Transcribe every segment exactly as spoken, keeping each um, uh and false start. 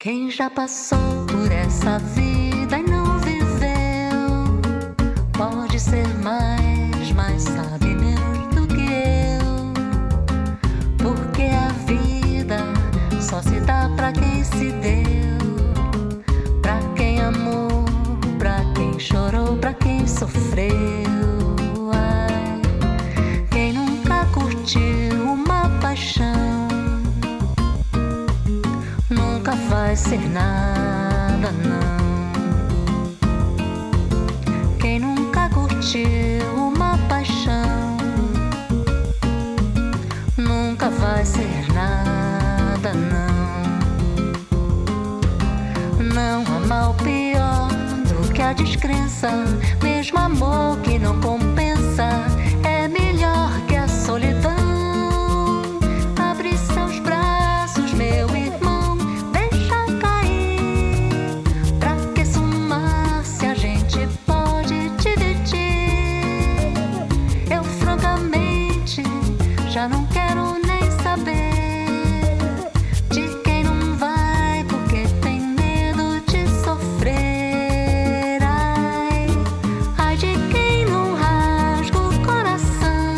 Quem já passou por essa vida e não viveu, pode ser mais, mas sabe menos do que eu. Porque a vida só se dá pra quem se deu, pra quem amou, pra quem chorou, pra quem sofreu. Ai, quem nunca curtiu uma paixão nunca vai ser nada, não. Quem nunca curtiu uma paixão nunca vai ser nada, não. Não há mal pior do que a descrença, mesmo amor que não compensa é melhor que a solidão. Abre seus braços, meu irmão, já não quero nem saber de quem não vai, porque tem medo de sofrer. Ai, ai de quem não rasga o coração,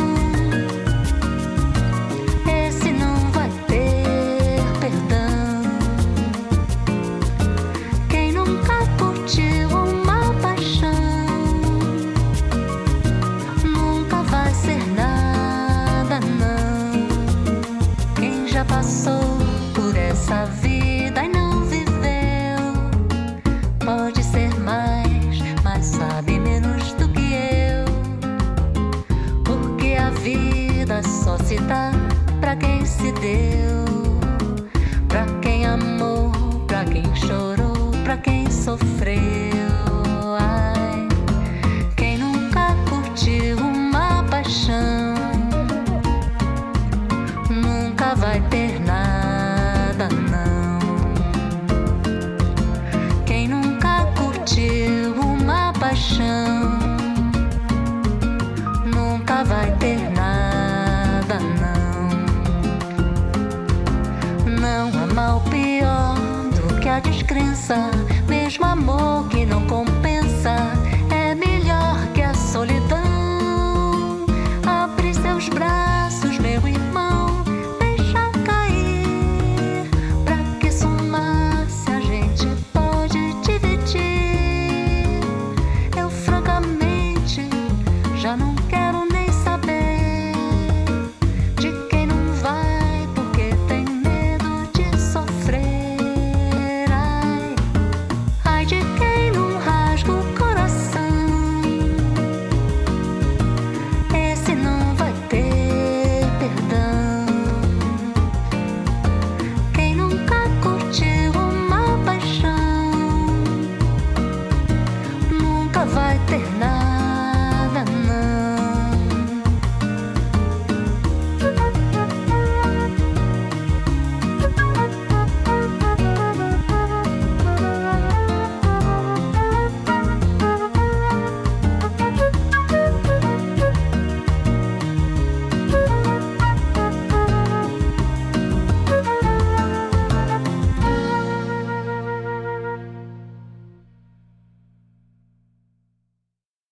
esse não vai ter perdão. Quem nunca curtiu uma paixão nunca vai ser nada, não. Já passou por essa vida e não viveu, pode ser mais, mas sabe menos do que eu. Porque a vida só se dá pra quem se deu, pra quem amou, pra quem chorou, pra quem sofreu. Ai, quem nunca curtiu uma paixão nunca vai ter nada, não. Quem nunca curtiu uma paixão nunca vai ter nada, não. Não há mal pior do que a descrença, mesmo amor que não compensa